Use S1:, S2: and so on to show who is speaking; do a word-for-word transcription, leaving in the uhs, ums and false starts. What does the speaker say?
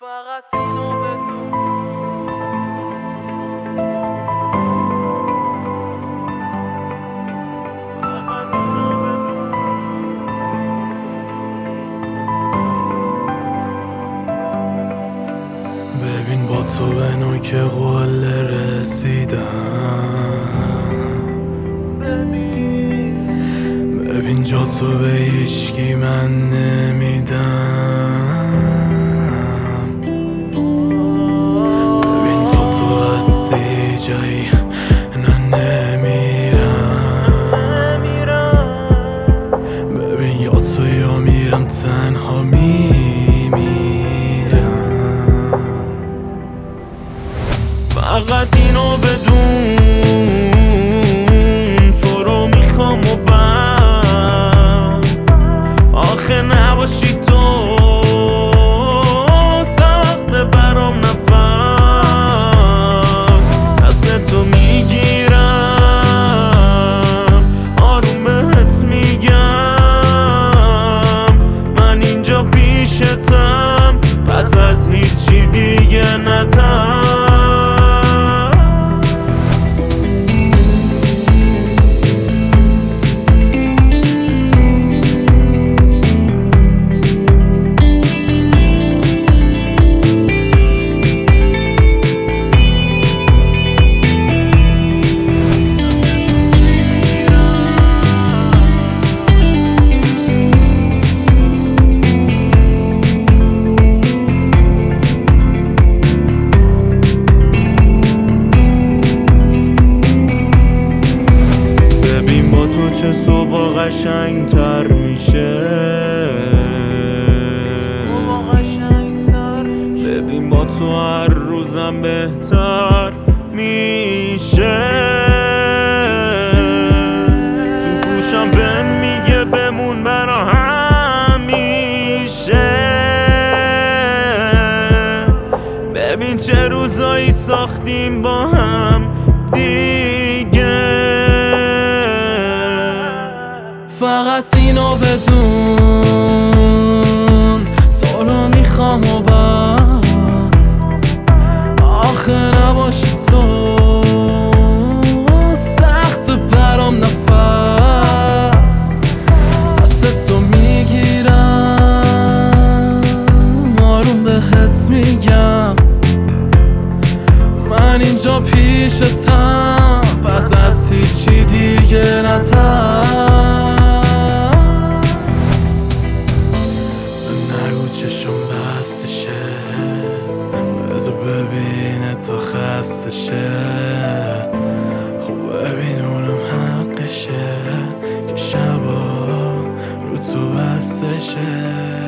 S1: فقط اینو بدون
S2: ببین با تو به نوک قله رسیدم، ببین جا تو به هیچکی من نمیدم، ببین تو تو هستی جایی نه نمیرم، ببین یا تو یا میرم تنها میمیرم. فقط اینو بدون تو رو میخوام و بس، آخه نباشی تو سخته برام نفس، دست تو میگیرم آروم بهت میگم من اینجا پیشتم، پس از هیچی دیگه نترس. چه صبح قشنگ‌تر میشه، ببین با تو هر روزم بهتر میشه. تو گوشم بهم میگه بمون برا همیشه، ببین چه روزایی ساختیم با هم دیگه. فقط اینو بدون تو رو میخوام و بس، آخه نباشی تو سخت برام نفس، دست تو میگیرم آروم بهت میگم من اینجا پیشتم، پس از هیچی دیگه نترس. چشم بستشه بذار ببینه تا خسته شه، خوب ببین اونم حقشه که شبا رو تو بسته شه.